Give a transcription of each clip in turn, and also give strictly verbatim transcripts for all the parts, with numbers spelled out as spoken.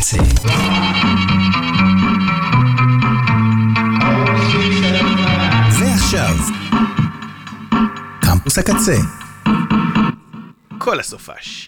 הקצה. ועכשיו, קמפוס הקצה. כל הסופש.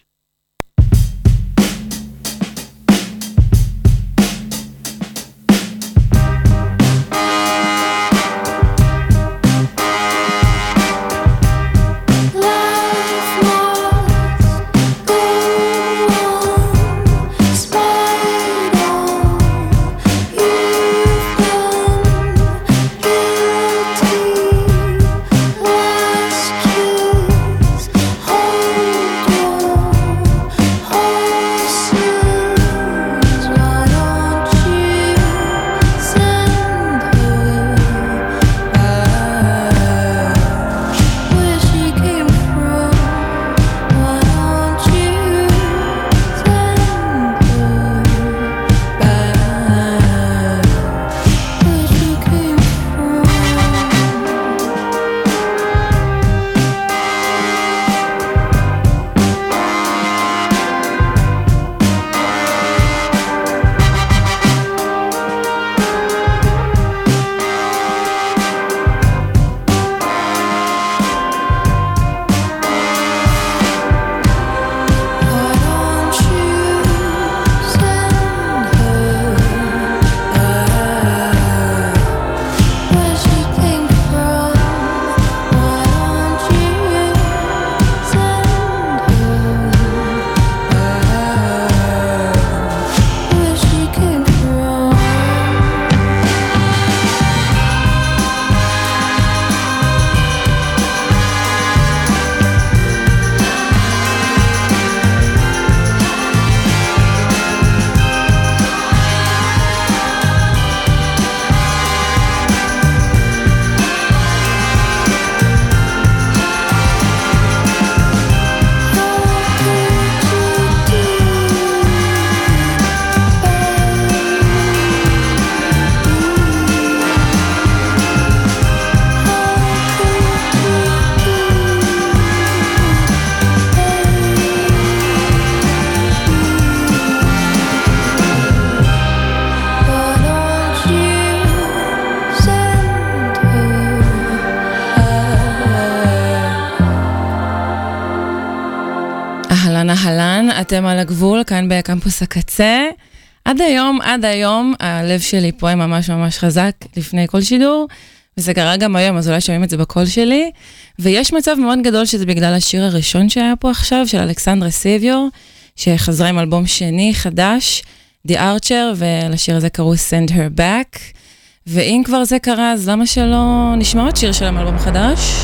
אהלן, אתם על הגבול, כאן בקמפוס הקצה. עד היום, עד היום, הלב שלי פה ממש ממש חזק לפני כל שידור, וזה קרה גם היום, אז אולי שומעים את זה בקול שלי. ויש מצב מאוד גדול שזה בגלל השיר הראשון שהיה פה עכשיו, של אלכסנדרה סייביור, שחזרה עם אלבום שני חדש, The Archer, ולשיר הזה קראו Send Her Back. ואם כבר זה קרה, אז למה שלא נשמע עוד שיר של האלבום חדש?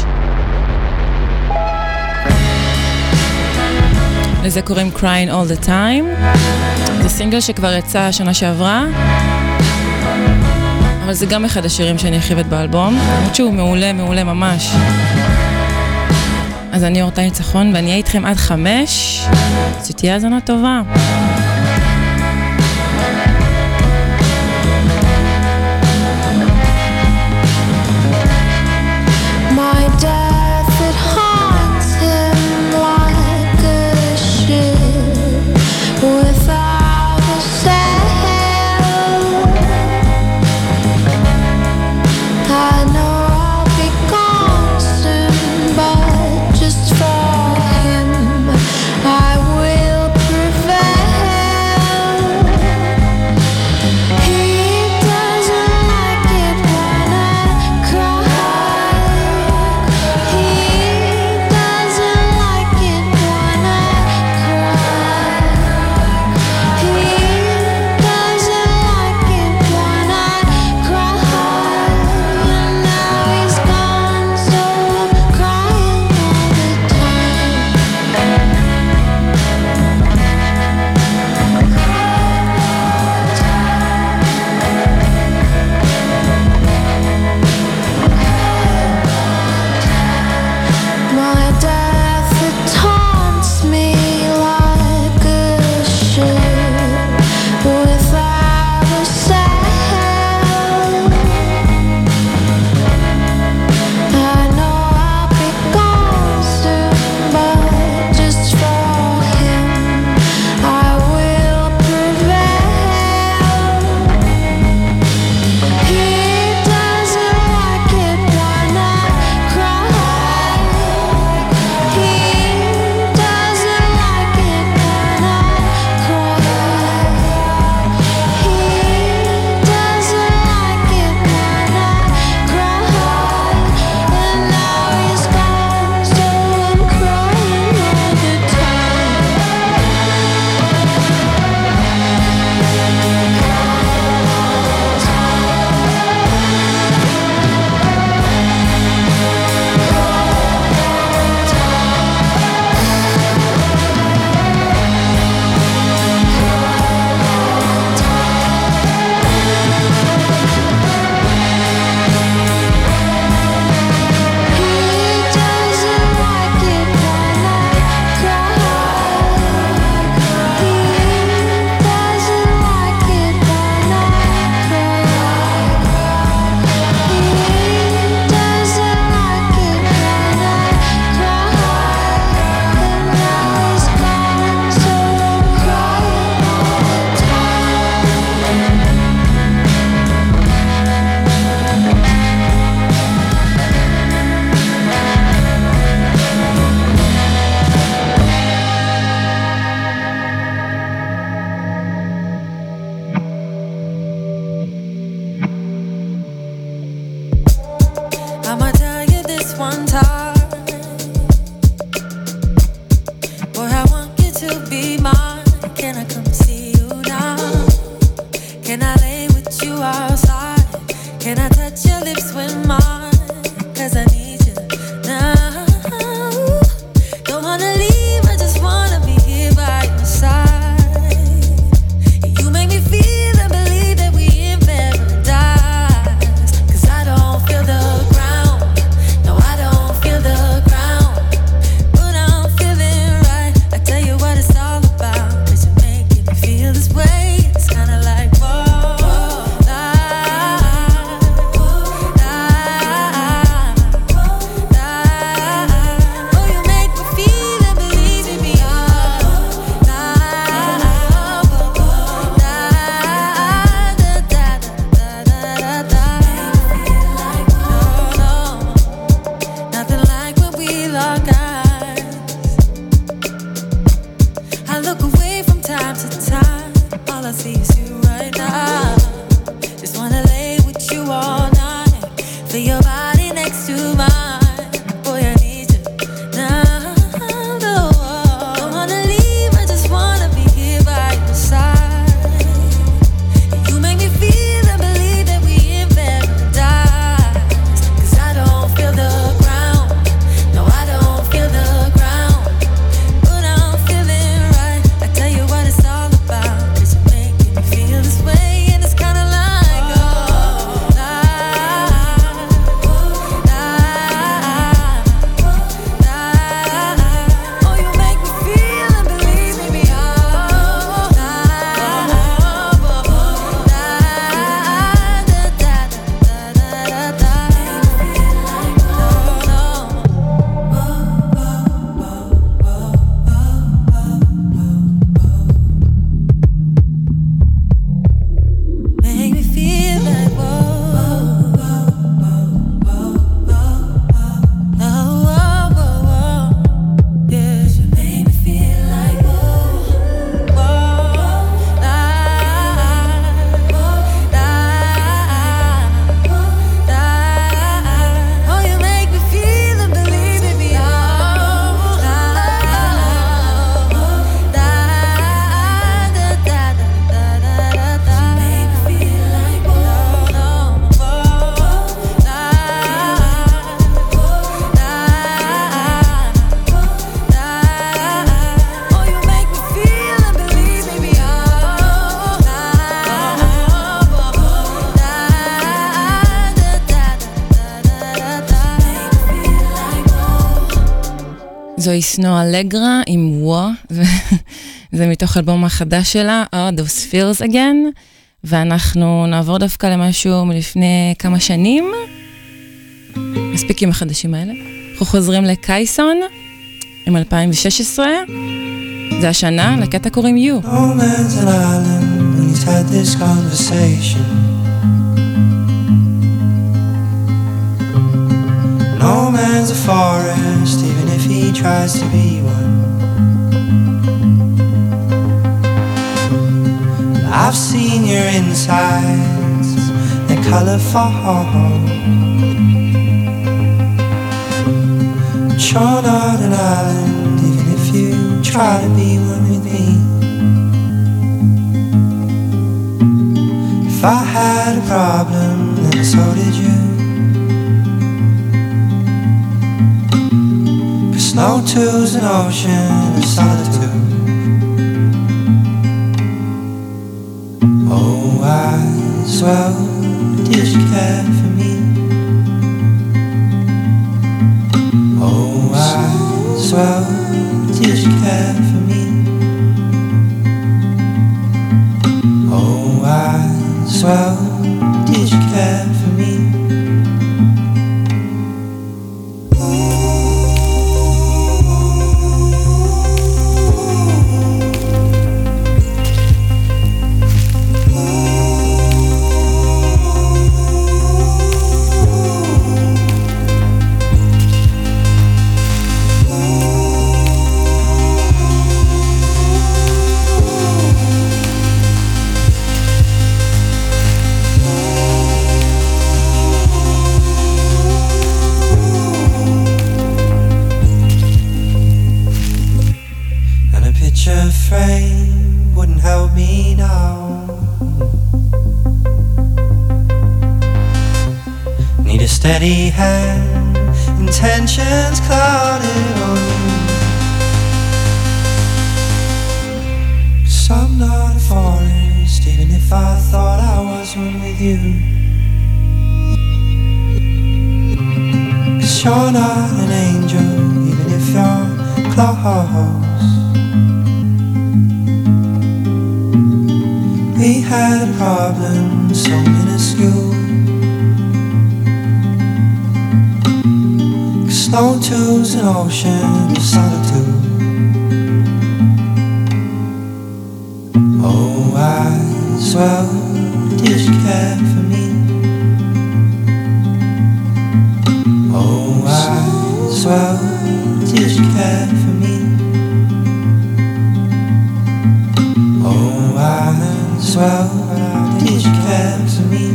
לזה קוראים Crying All the Time. זה סינגל שכבר יצא שנה שעברה, אבל זה גם אחד השירים שאני אחיבת באלבום. למרות שהוא מעולה, מעולה ממש. אז אני אורטל ניצחון, ואני אהיה איתכם עד חמש. שתהיה האזנה טובה. Just for him, I will prevail. Can I lay with you outside? Can I touch your lips with mine? Cause I need you now. Don't wanna leave, I just wanna be here by your side. You make me feel and believe that we in paradise. Cause I don't feel the ground. No, I don't feel the ground. But I'm feeling right. I tell you what it's all about. Cause you're making me feel this way. It's kinda like whoa. זוהי סנו אלגרה עם ווא, זה מתוך אלבום החדש שלה, Oh, Those Feels Again, ואנחנו נעבור דווקא למשהו מלפני כמה שנים, מספיק עם החדשים האלה. אנחנו חוזרים לקייסון, עם אלפיים ושש עשרה, זה השנה, לקטע קוראים You. No man's an island when he's had this conversation. No man's a forest, even if he tries to be one. I've seen your insides, they're colourful. But you're not an island, even if you try to be one with me. If I had a problem, then so did you. No two's an ocean of solitude. Oh, I as well, did you care for me? Oh, I as well, did you care for me? Oh, I as well, did you care for me? steady hand, intentions clouded on you. 'Cause I'm not a forest, even if I thought I was one with you. 'Cause you're not an angel, even if you're close. We had a problem so minuscule. Snow tools an ocean of solitude. Oh, I well, did you care for me? Oh, I well, did you care for me? Oh, I well, did you care for me?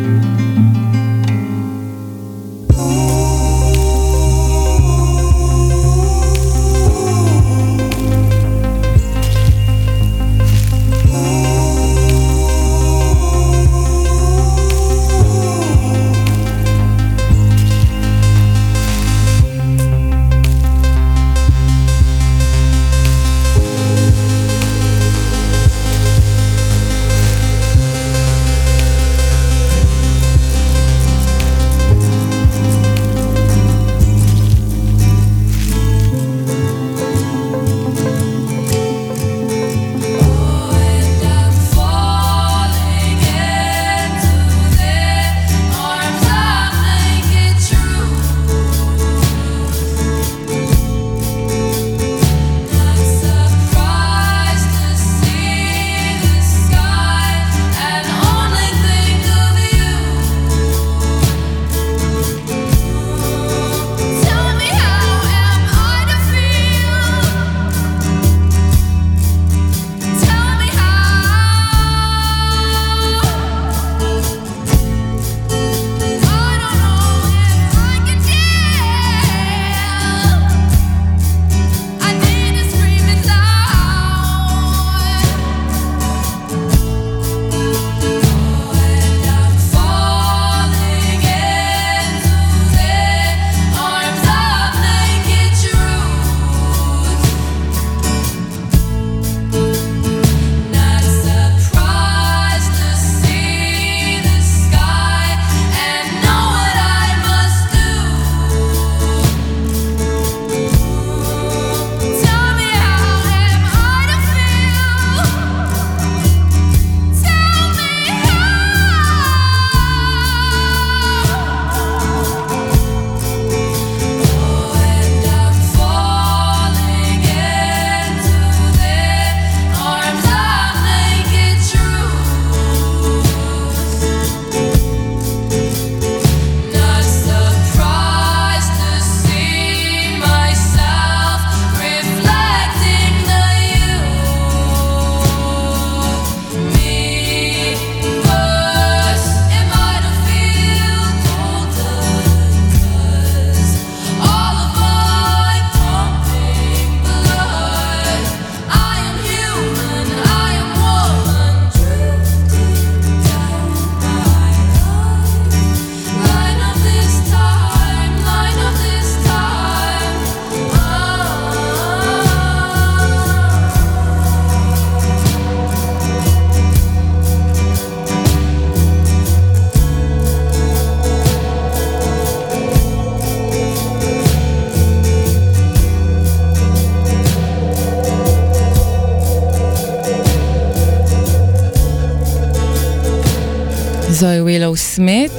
זוהי ווילו סמית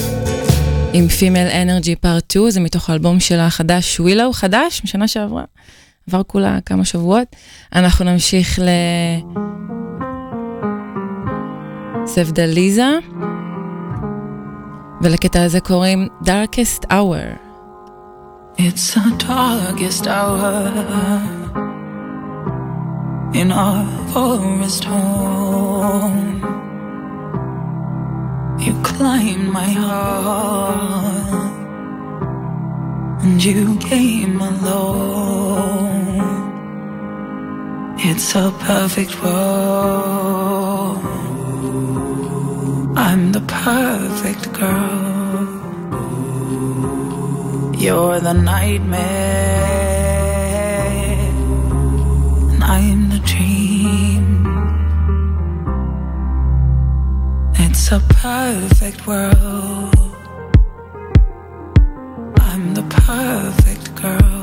עם Female Energy Part שתיים, זה מתוך האלבום שלה החדש, ווילו חדש, משנה שעברה, עבר כולה כמה שבועות. אנחנו נמשיך ל... סבדליזה, ולקטע הזה קוראים Darkest Hour. It's a darkest hour in our forest home. You climbed my heart and you came alone. It's a perfect world. I'm the perfect girl. You're the nightmare, and I'm the dream. It's a perfect world. I'm the perfect girl.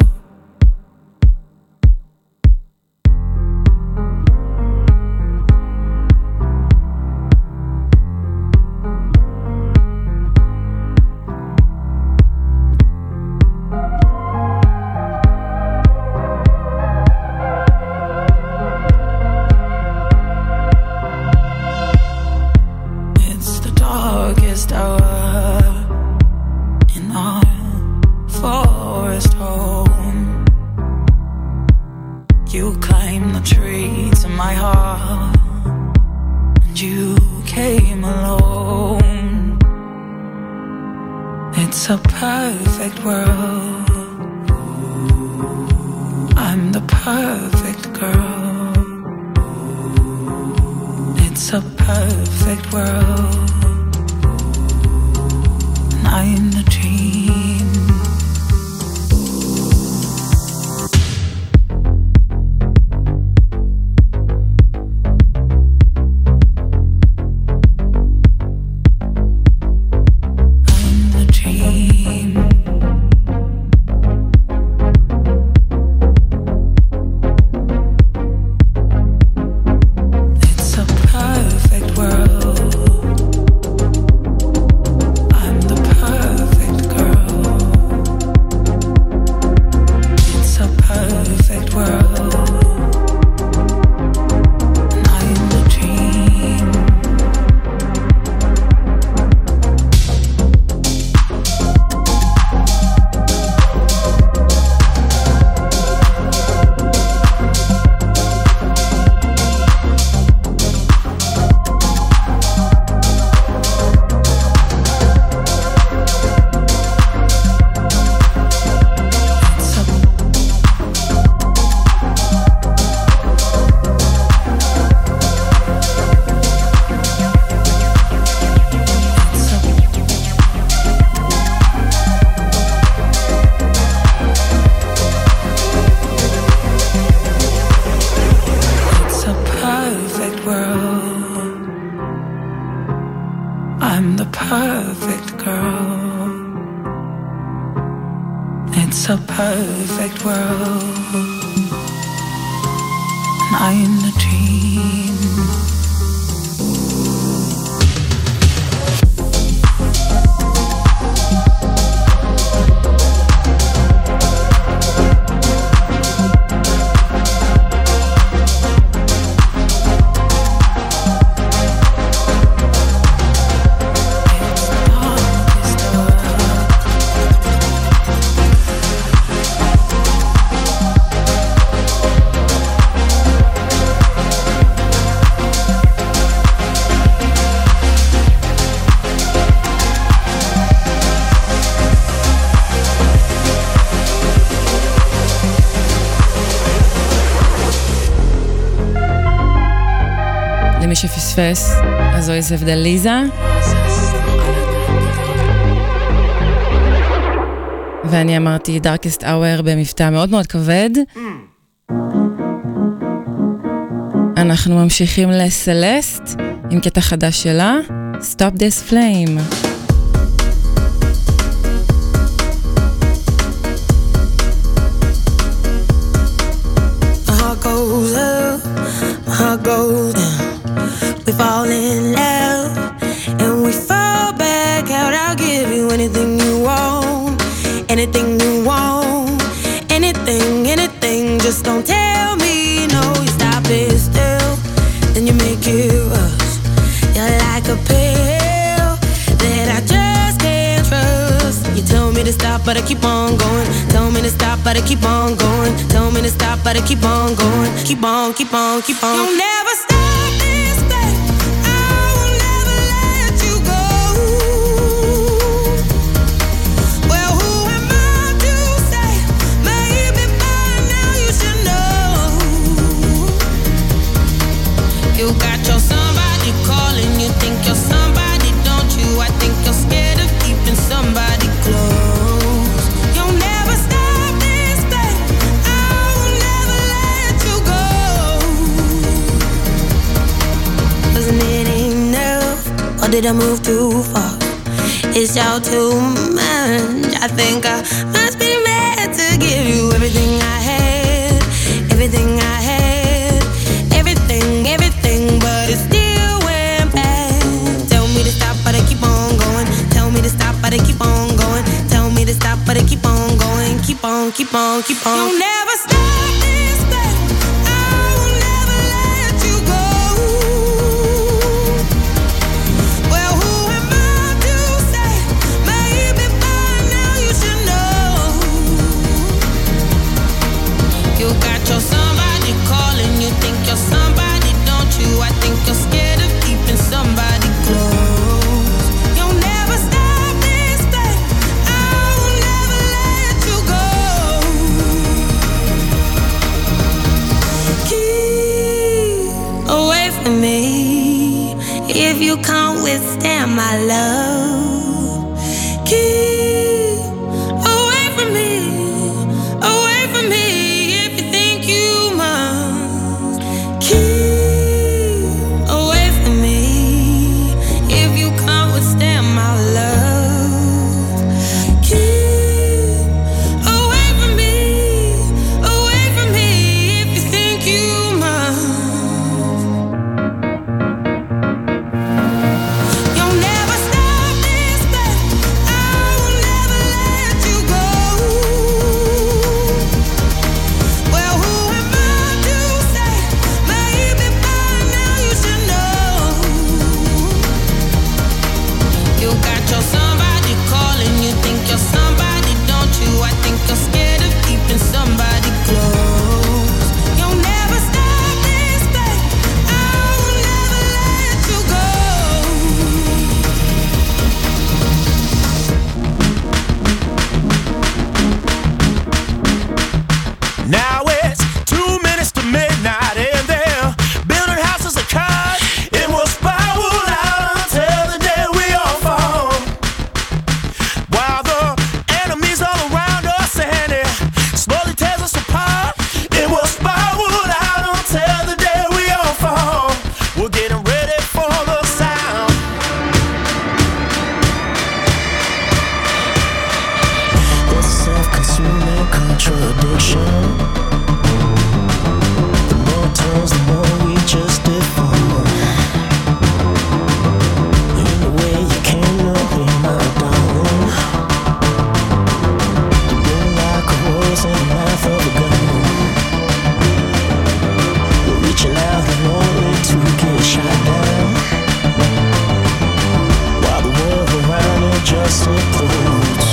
למי שפספס, אז זו יוסף דליזה. ואני אמרתי Darkest Hour במבטא מאוד מאוד כבד. אנחנו ממשיכים לסלסט עם קטע חדש שלה, Stop This Flame. My heart goes up, my heart goes down. We fall in love and we fall back out. I'll give you anything you want, anything you want, anything, anything. Just don't tell me no. You stop it still, then you make it rush. You're like a pill that I just can't trust. You tell me to stop, but I keep on going. Tell me to stop, but I keep on going. Tell me to stop, but I keep on going. Keep on, keep on, keep on. You'll never stop. You got your somebody calling, you think you're somebody, don't you? I think you're scared of keeping somebody close. Or did I move too far? It's all too much. I think I must be mad to give you everything I had, everything I had, everything, everything, but it still went bad. Tell me to stop, but I keep on going. Tell me to stop, but I keep on going. Tell me to stop, but I keep on going. Keep on, keep on, keep on. You'll never stop this thing. I will never let you go. Well, who am I to say? Maybe by now you should know. You got your somebody calling. You think you're somebody, don't you? I think you're scared of keeping somebody close. You'll never stop this thing. I will never let you go. Keep away from me if you can't withstand my love. Keep away from me, away from me if you think you must. Keep away from me if you can't withstand my love. Keep away from me, away from me if you think you must. You'll never stop this thing. I will never let you go. Well, who am I to say? Maybe by now you should know. You got your somebody calling. You think you're somebody, don't you? I think you're scared of keeping somebody close. You'll never stop this thing. I will never let you go. Now it's two minutes to midnight and they're building houses of cards. It will spiral out until the day we all fall. While the enemies all around us and it slowly tears us apart. It will spiral out until the day we all fall. We're getting ready for the sound. There's a self-consuming contradiction. The more turns, the more we just deform. In the way you came to me, my darling. The moon like a rose in the mouth of a gun. We're reaching out in order to get shot down. While the world around it just implodes.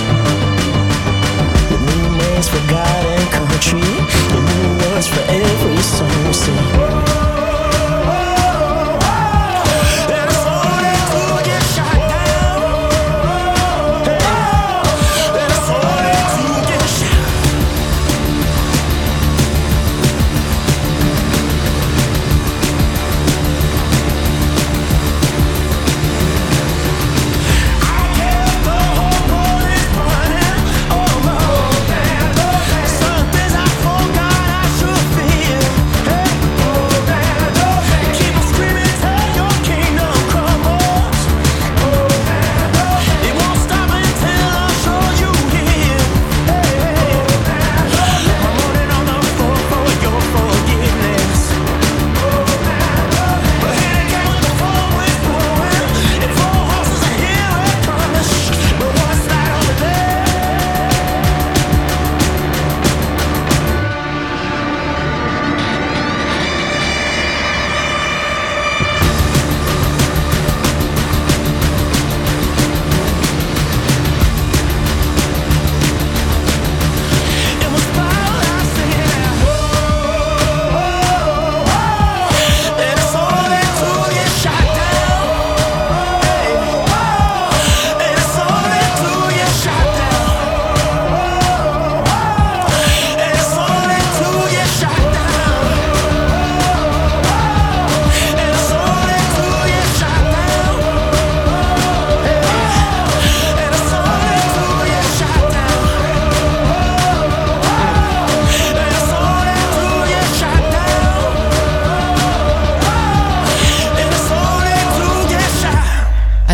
The new names for God and country. The new words for every song we sing. And it's only to get shot down. And it's only to get shot. I guess the whole world is burning. Oh, no. Something's out for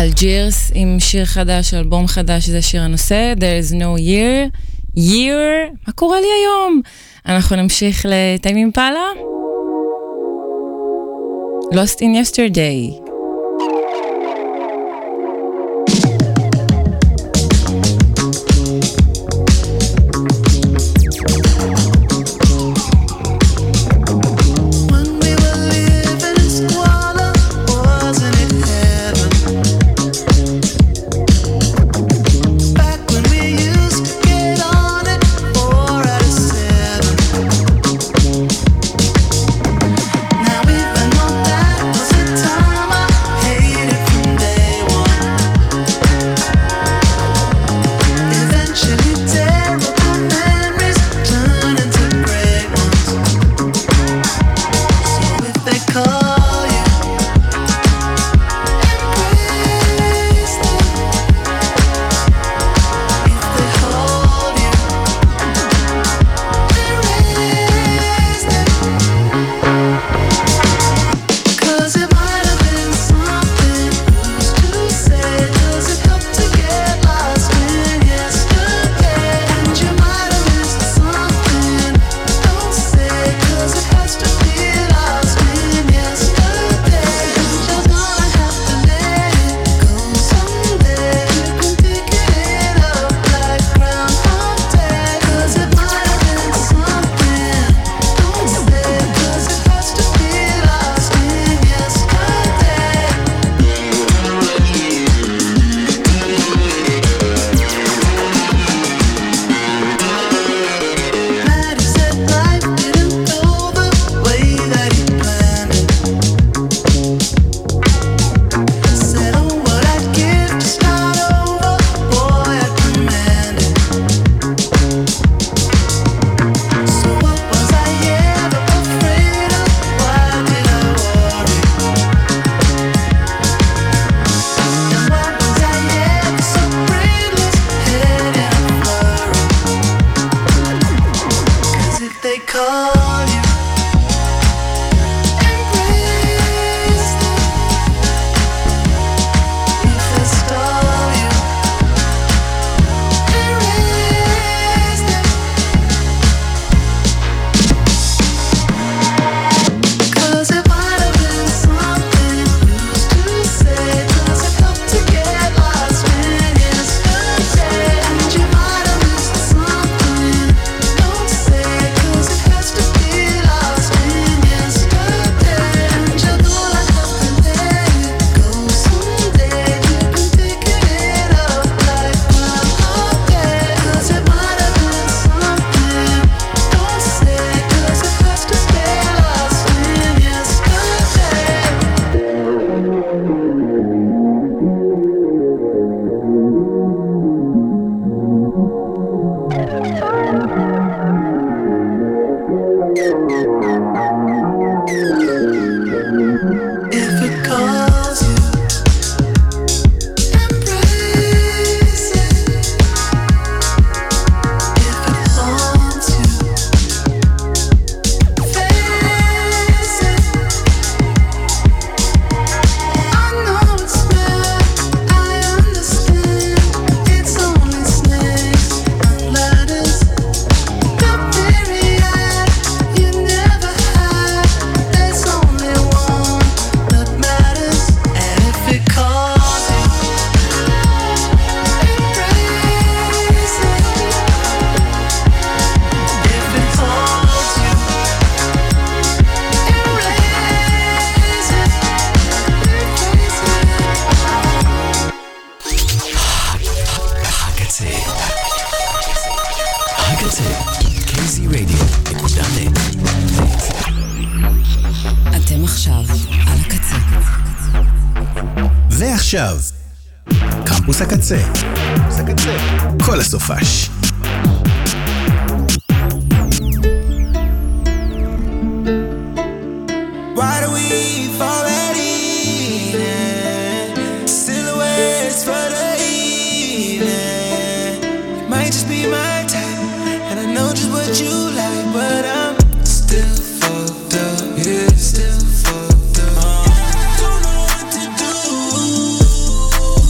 אלג'ירס עם שיר חדש, אלבום חדש, זה שיר הנושא, There is no year, year, מה קורה לי היום? אנחנו נמשיך לטיימ אימפלה. Lost in Yesterday. ועכשיו, קמפוס הקצה. כל הסופש. Why do we fall at evening? Silhouettes for the evening. Might just be my type, and I know just what you like, but I'm still fucked up, yeah, still fucked up. Don't know what to do.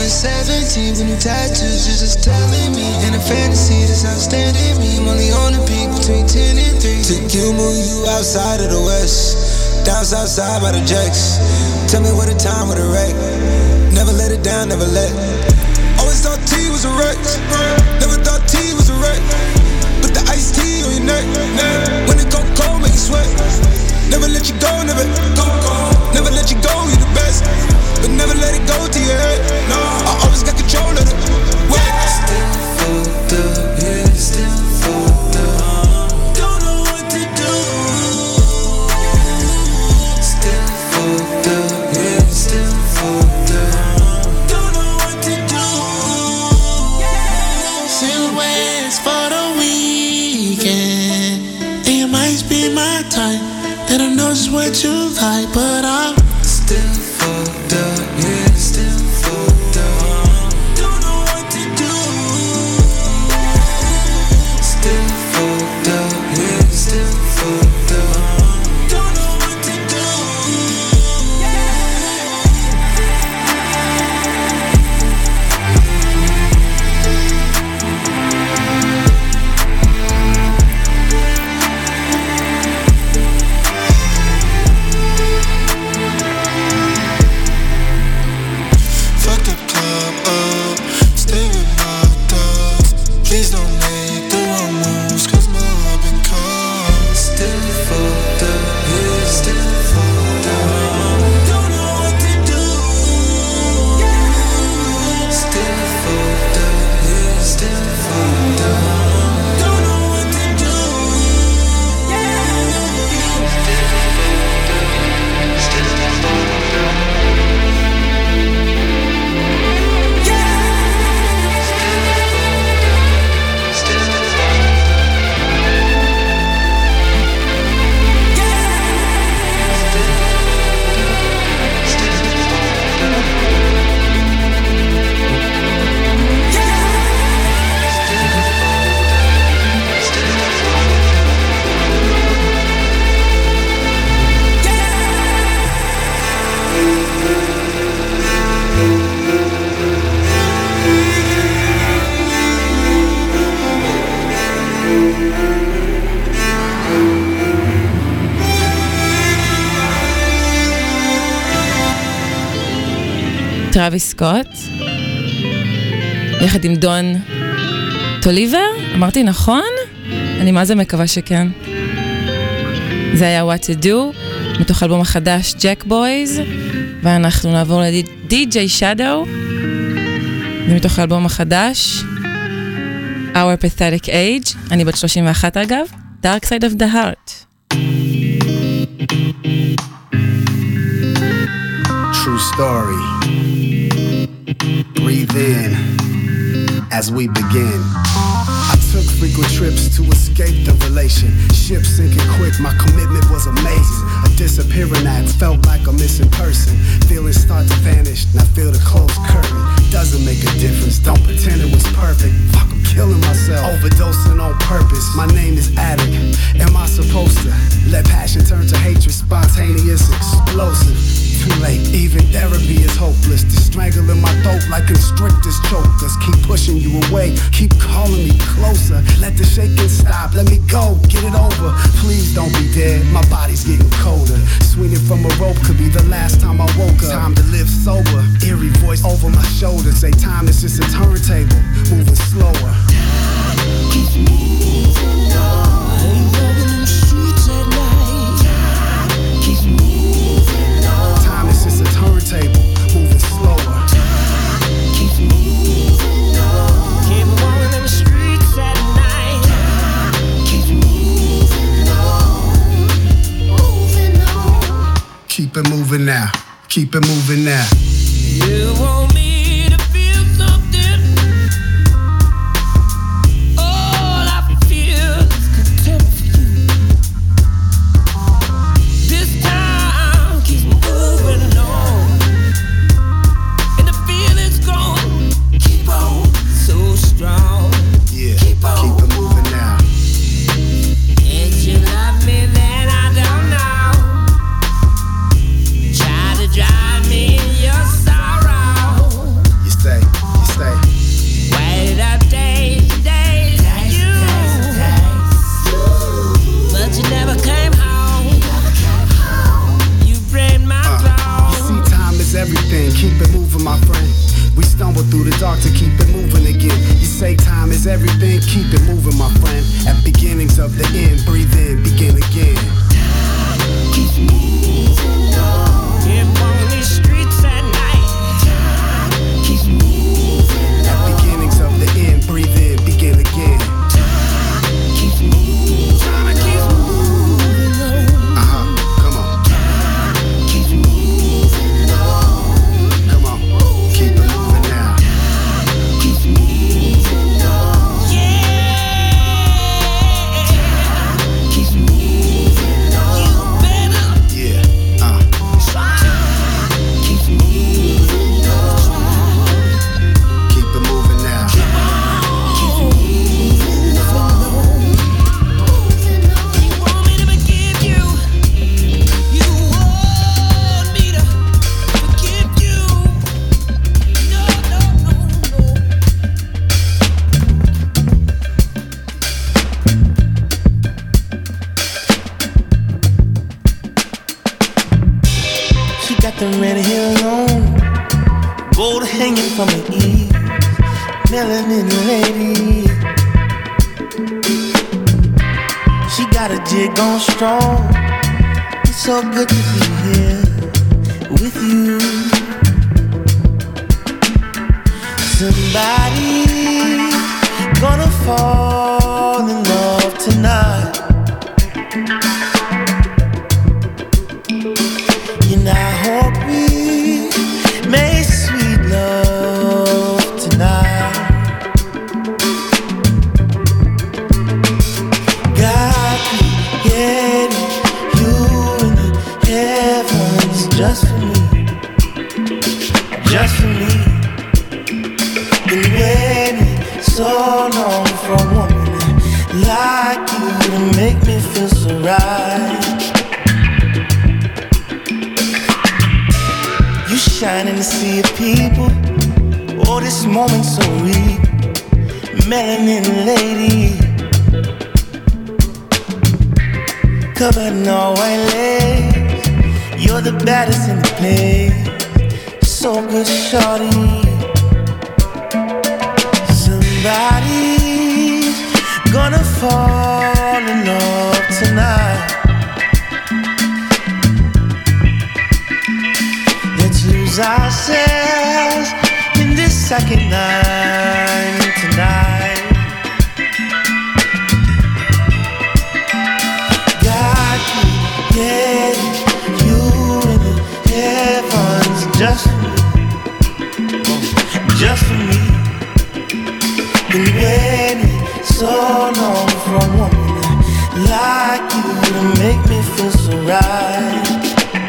was seventeen with new tattoos, you're just telling me. In a fantasy that's outstanding me, I'm only on the peak between ten and three. Took you, move you outside of the west, down south side by the jacks. Tell me what a time, what a wreck. Never let it down, never let. Always thought T was a wreck, never thought T was a wreck. Put the iced tea on your neck, when it go cold, make you sweat. Never let you go, never go, go. Never let you go, you the best. But never let it go to your head. No, I always got control of it. Wait. Still fucked up, yeah, still fucked up. Don't know what to do. Still fucked up, yeah, still fucked up. Don't know what to do. Silhouettes for the weekend. It might be my time. That I know just what you like, but I'm still fucked up, yeah, still fucked up. Don't know what to do. Still fucked up, yeah, still fucked up. Don't know what to do. Please don't make the wrong moves, cause my heart been caught. Still fucked up, yeah, still fucked up. Don't know what to do. Still fucked up, yeah, still fucked up. Don't know what to do. Still fucked up, still fucked up. טראביס סקוט, יחד עם דון טוליבר, אמרתי נכון? אני מה זה מקווה שכן. זה היה What to Do, מתוך אלבום החדש ג'ק בויז, ואנחנו נעבור לדי ג'יי Shadow, זה מתוך האלבום החדש, Our Pathetic Age, אני בת שלושים ואחת אגב, Dark Side of the Heart. True story. Breathe in as we begin. I took frequent trips to escape the relationship sinking quick. My commitment was amazing. A disappearing act felt like a missing person. Feelings start to vanish, and I feel the closed curtain. Doesn't make a difference. Don't pretend it was perfect. Fuck, I'm killing myself. Overdosing on purpose. My name is Addict. Am I supposed to let passion turn to hatred? Spontaneous, explosive. Too late. Even therapy is hopeless. They're strangling my throat like constrictors chokers. Keep pushing you away. Keep calling me closer. Let the shaking stop. Let me go. Get it over. Please don't be dead. My body's getting colder. Swinging from a rope could be the last time I woke up. Time to live sober. Eerie voice over my shoulder. Say time is just a turntable. Moving slower. Time keeps moving on. I'm walking in the streets at night. Time keeps moving on. Time is just a turntable. Moving slower. Time keeps moving on. Keep walking in the streets at night. Time keeps moving on. Moving on. Keep it moving now. Keep it moving now. You want me to feel something? All I feel is contempt for you. This time keeps moving on, and the feeling's growing. Keep on, so strong. Yeah, keep on, keep it moving now. If you love me, then I don't know. Try to drive me in your friend. We stumble through the dark to keep it moving again. You say time is everything, keep it moving, my friend. At beginnings of the end, breathe in, begin again. Time keeps moving on. If on these streets at night. Time keeps moving on. At beginnings of the end, breathe in, begin again. Time keeps moving. Time keeps moving on. Uh-huh, come on. Time keeps moving on. Come on, keep it moving now. Time keeps moving on. Yeah. Time keeps moving on. You better Yeah, uh. try. Keeps moving on. Keep it moving now. Keeps moving on. You want me to forgive you. You want me to forgive you. No, no, no, no. She got the red hair on, gold hanging from her ears, melanin lady. She got a jig on strong. It's so good to be here with you. Somebody gonna fall in love tonight. And I hope we make sweet love tonight. God created you in the heavens just for me, just for me. Been waiting so long for a woman like you to make me feel so right. You shine in the sea of people. Oh, this moment's so real. Melanin lady, covered in all white lace. You're the baddest in the place. So good, shorty. Somebody's gonna fall in love tonight. Let's lose ourselves in this second night tonight. God created you in the heavens just for me, just for me. Been waiting so long for a woman like you to make me feel so right.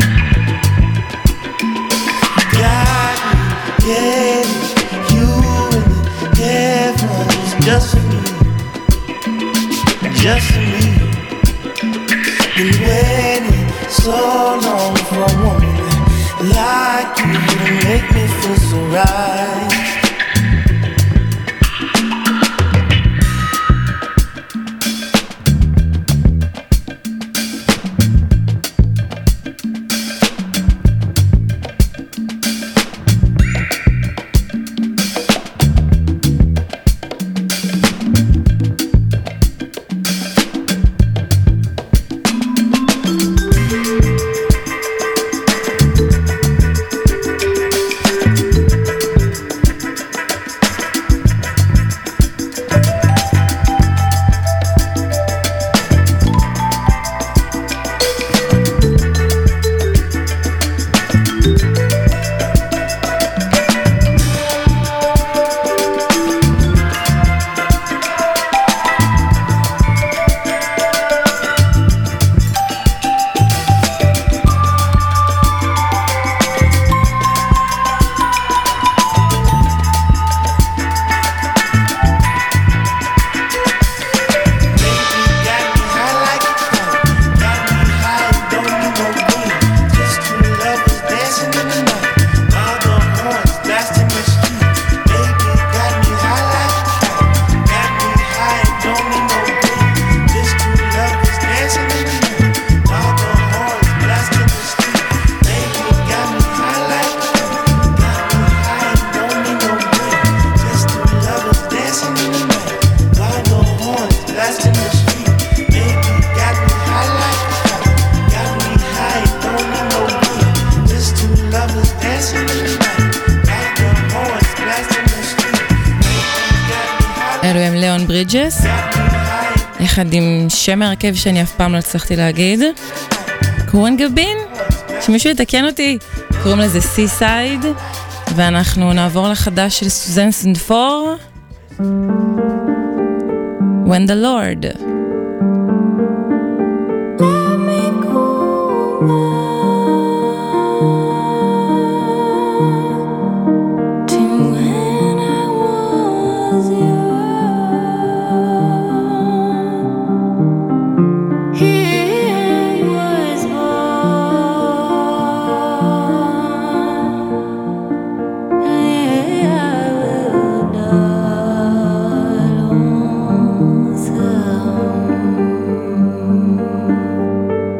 God created you in the heavens just for me, just for me. Been waiting so long for a woman like you to make me feel so right. אלו הם ליאון ברידג'ס, יחד עם שם הרכב שאני אף פעם לא הצלחתי להגיד, קורן גבין, שמישהו יתקן אותי, קוראים לזה סי-סייד, ואנחנו נעבור לחדש של סוזן סנדפור, When the Lord. Let me go back to when I was young. Here I was born. Here I will die lonesome.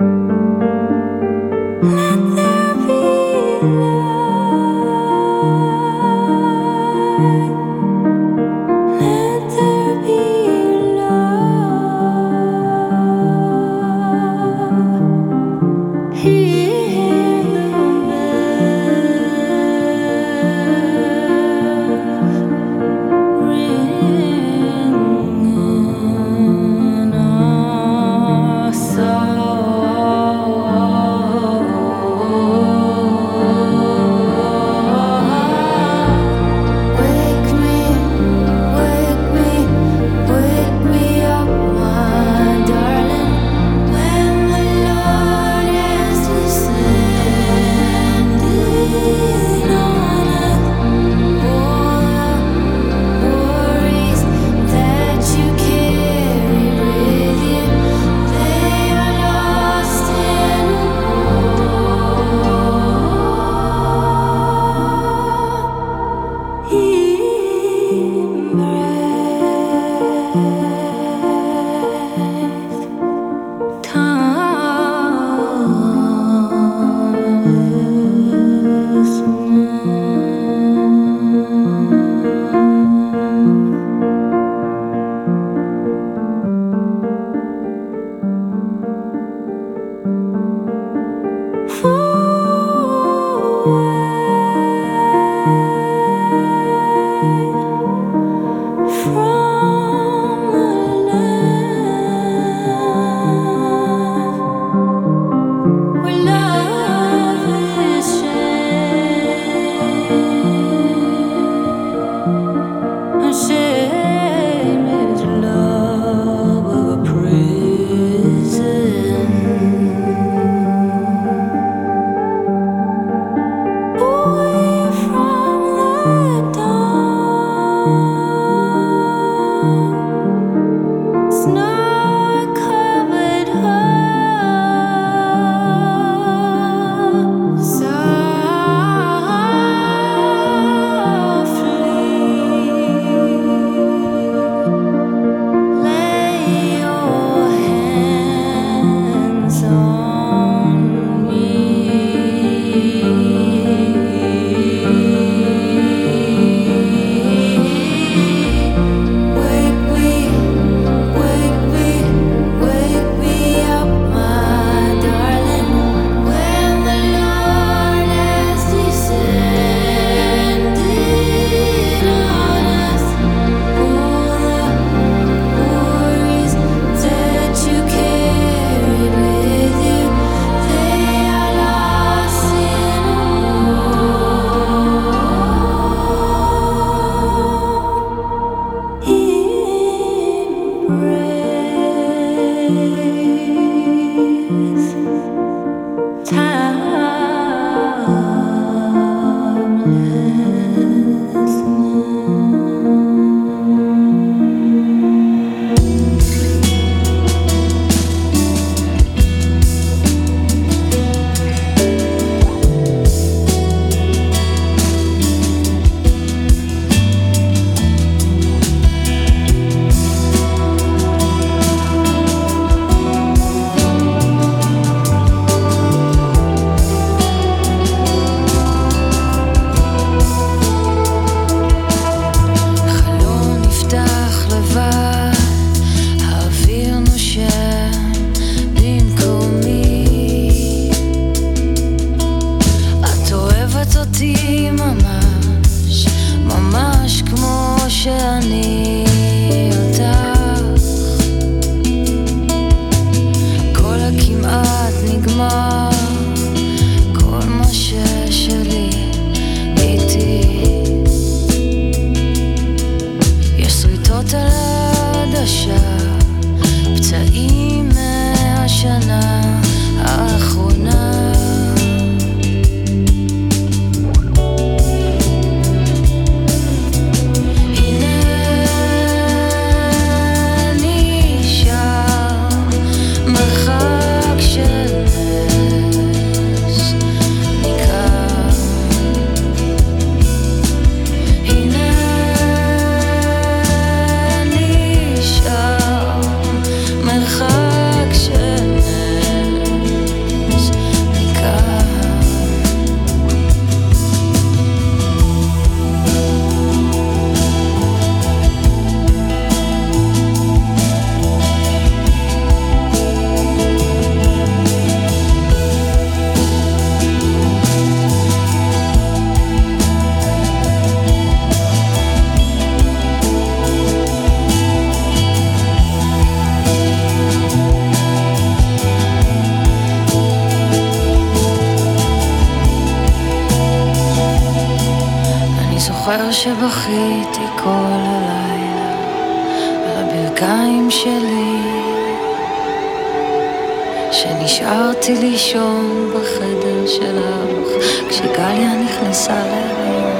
בכיתי כל הלילה על הברכיים שלי, שנשארתי לישון בחדר שלך כשגליה נכנסה להיריון.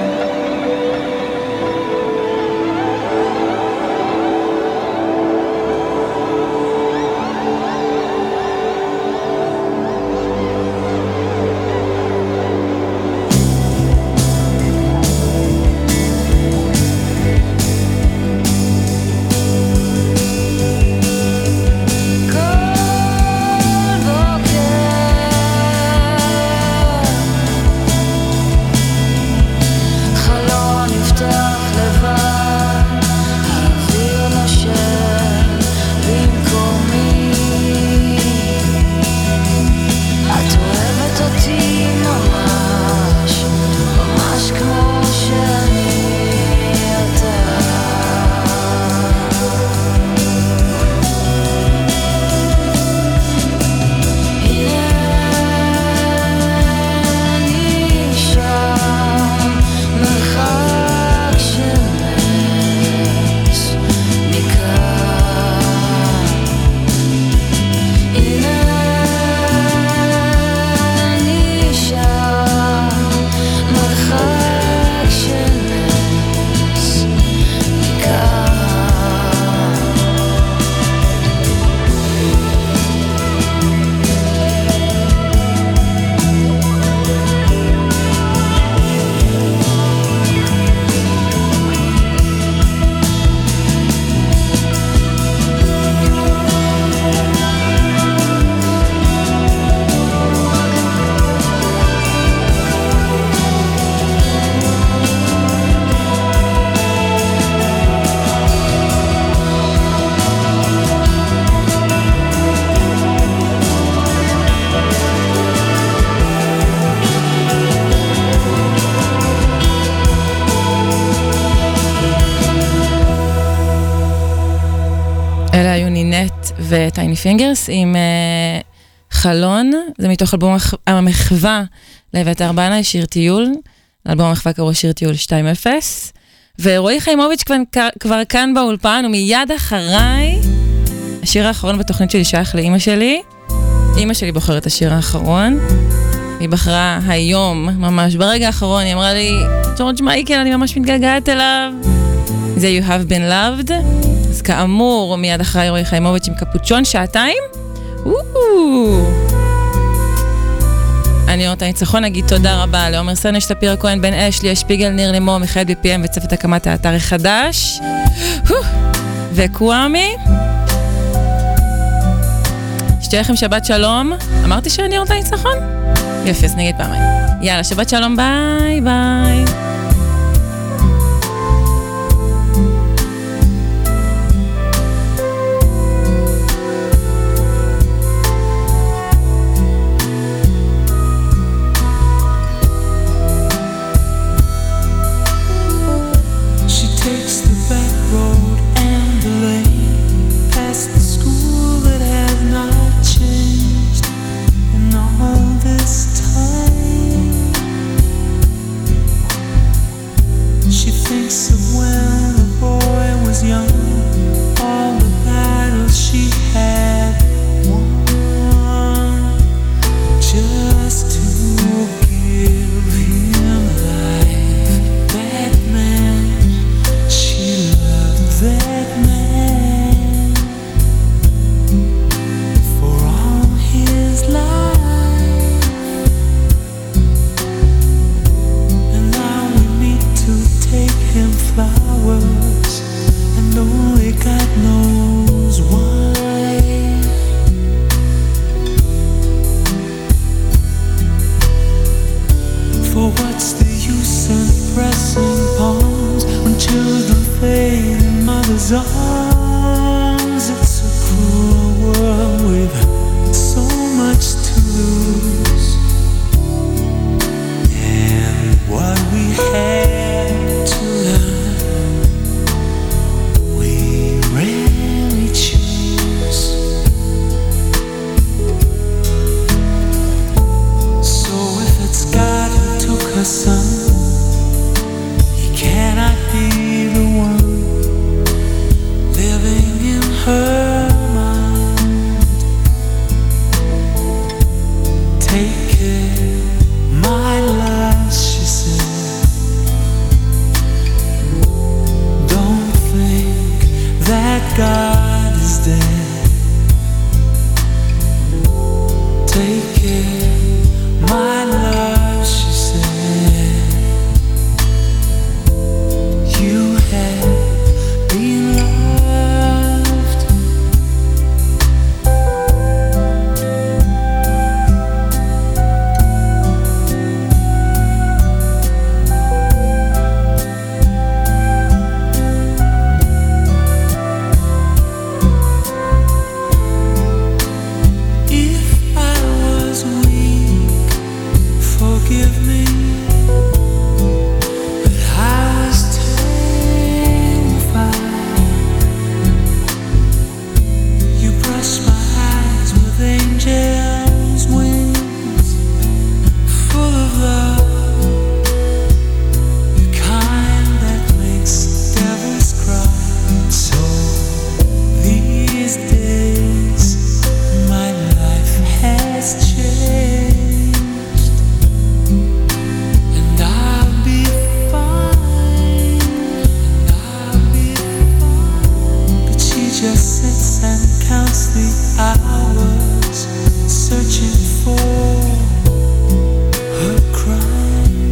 וטייני פינגרס עם uh, חלון, זה מתוך אלבום המחווה לאביתר בנאי, שיר טיול, אלבום המחווה קראו שיר טיול שתיים אפס, ורועי חיימוביץ' כבר, כבר כאן באולפן, ומיד אחריי, השיר האחרון בתוכנית שלי שייך לאמא שלי, אמא שלי בוחרת השיר האחרון, היא בחרה היום, ממש ברגע האחרון, היא אמרה לי, ג'ורג' מייקל, אני ממש מתגעגעת אליו, זה You Have Been Loved, אז כאמור, מיד אחרי רועי חיימוביץ' עם קפוצ'ון, שעתיים. אני רוצה ניצחון, נגיד תודה רבה לעומר סנש, שפיר כהן, בן אש, ליה שפיגל, ניר לימור, מיכאל בי פי אם וצוות הקמת האתר החדש. וקוואמי. שתהיה לכם שבת שלום. אמרתי שאני רוצה ניצחון? יופי, אז נגיד פעמיים. יאללה, שבת שלום, ביי ביי. Son, he cannot be God is dead. Take care, my love, she said. You have been loved. If I was weak, forgive me, but I was terrified. You brushed my eyes with angels' wings, full of love, the kind that makes devils cry. So these days my life has changed, and I'll be fine, and I'll be fine. But she just sits and counts the hours, searching for her crime.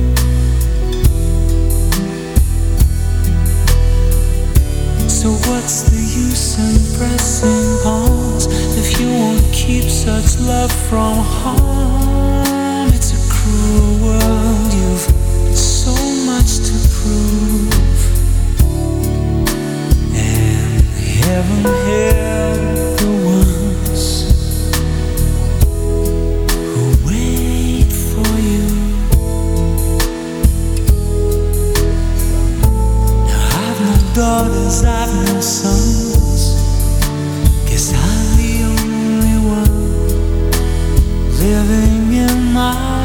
So what's the use in pressing pawns if you won't keep such love from harm? It's a cruel world, you've so much to prove, and heaven help the ones who wait for you. Now I've no daughters, I've no sons, guess I'm the only one living in my